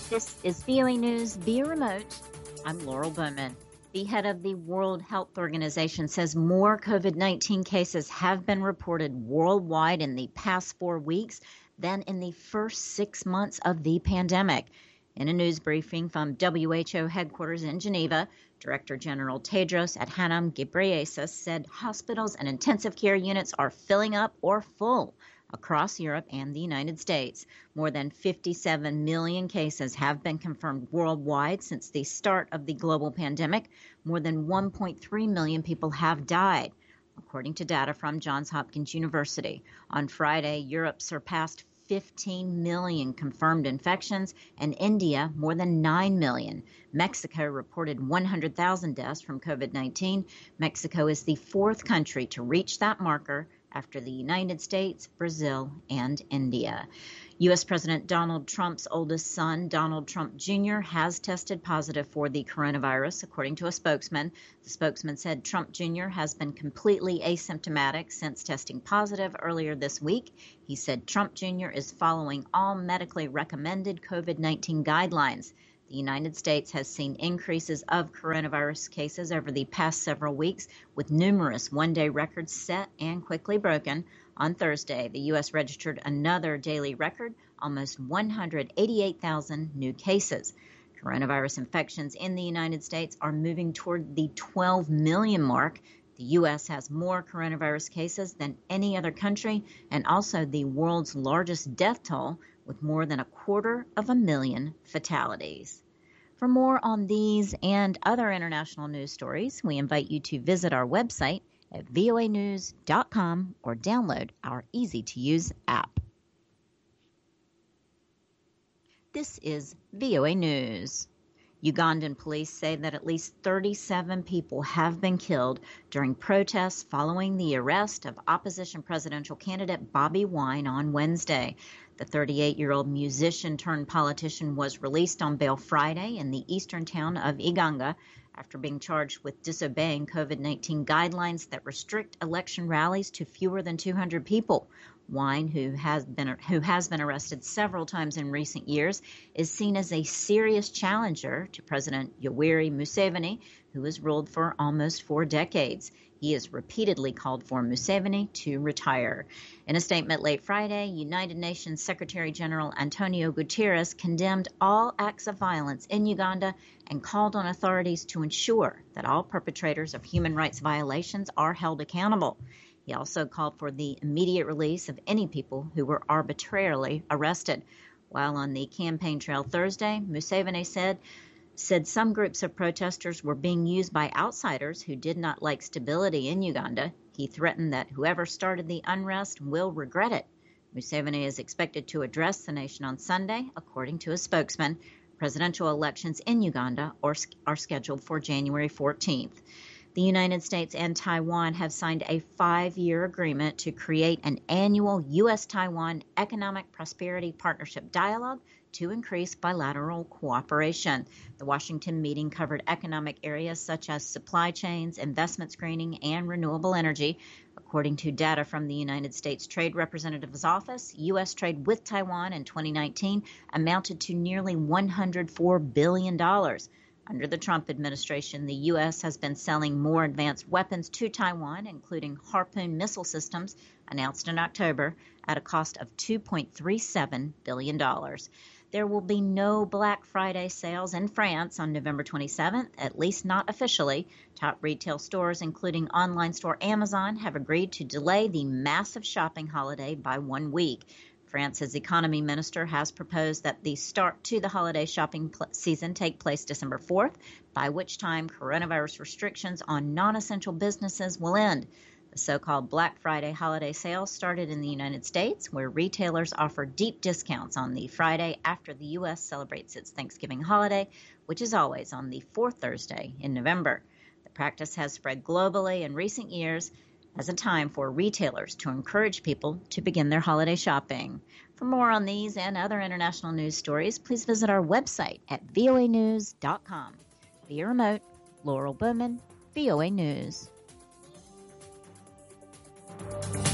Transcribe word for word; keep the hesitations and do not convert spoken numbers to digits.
This is V O A News via remote. I'm Laurel Bowman. The head of the World Health Organization says more COVID nineteen cases have been reported worldwide in the past four weeks than in the first six months of the pandemic. In a news briefing from W H O headquarters in Geneva, Director General Tedros Adhanom Ghebreyesus said hospitals and intensive care units are filling up or full across Europe and the United States. More than fifty-seven million cases have been confirmed worldwide since the start of the global pandemic. More than one point three million people have died, according to data from Johns Hopkins University. On Friday, Europe surpassed fifteen million confirmed infections, and India more than nine million. Mexico reported one hundred thousand deaths from COVID nineteen. Mexico is the fourth country to reach that marker after the United States, Brazil, and India. U S. President Donald Trump's oldest son, Donald Trump Junior, has tested positive for the coronavirus, according to a spokesman. The spokesman said Trump Junior has been completely asymptomatic since testing positive earlier this week. He said Trump Junior is following all medically recommended COVID nineteen guidelines. The United States has seen increases of coronavirus cases over the past several weeks, with numerous one-day records set and quickly broken. On Thursday, the U S registered another daily record, almost one hundred eighty-eight thousand new cases. Coronavirus infections in the United States are moving toward the twelve million mark. The U S has more coronavirus cases than any other country and also the world's largest death toll, with more than a quarter of a million fatalities. For more on these and other international news stories, we invite you to visit our website at V O A news dot com or download our easy-to-use app. This is V O A News. Ugandan police say that at least thirty-seven people have been killed during protests following the arrest of opposition presidential candidate Bobi Wine on Wednesday. The thirty-eight-year-old musician turned politician was released on bail Friday in the eastern town of Iganga after being charged with disobeying COVID nineteen guidelines that restrict election rallies to fewer than two hundred people. Wine, who has been who has been arrested several times in recent years, is seen as a serious challenger to President Yoweri Museveni, who has ruled for almost four decades. He has repeatedly called for Museveni to retire. In a statement late Friday, United Nations Secretary General Antonio Guterres condemned all acts of violence in Uganda and called on authorities to ensure that all perpetrators of human rights violations are held accountable. He also called for the immediate release of any people who were arbitrarily arrested. While on the campaign trail Thursday, Museveni said, said some groups of protesters were being used by outsiders who did not like stability in Uganda. He threatened that whoever started the unrest will regret it. Museveni is expected to address the nation on Sunday, according to a spokesman. Presidential elections in Uganda are, are scheduled for January fourteenth. The United States and Taiwan have signed a five-year agreement to create an annual U S Taiwan Economic Prosperity Partnership Dialogue to increase bilateral cooperation. The Washington meeting covered economic areas such as supply chains, investment screening, and renewable energy. According to data from the United States Trade Representative's Office, U S trade with Taiwan in twenty nineteen amounted to nearly one hundred four billion dollars. Under the Trump administration, the U S has been selling more advanced weapons to Taiwan, including Harpoon missile systems, announced in October, at a cost of two point three seven billion dollars. There will be no Black Friday sales in France on November twenty-seventh, at least not officially. Top retail stores, including online store Amazon, have agreed to delay the massive shopping holiday by one week. France's economy minister has proposed that the start to the holiday shopping pl- season take place December fourth, by which time coronavirus restrictions on non-essential businesses will end. The so-called Black Friday holiday sales started in the United States, where retailers offer deep discounts on the Friday after the U S celebrates its Thanksgiving holiday, which is always on the fourth Thursday in November. The practice has spread globally in recent years as a time for retailers to encourage people to begin their holiday shopping. For more on these and other international news stories, please visit our website at V O A news dot com. Via remote, Laurel Bowman, V O A News.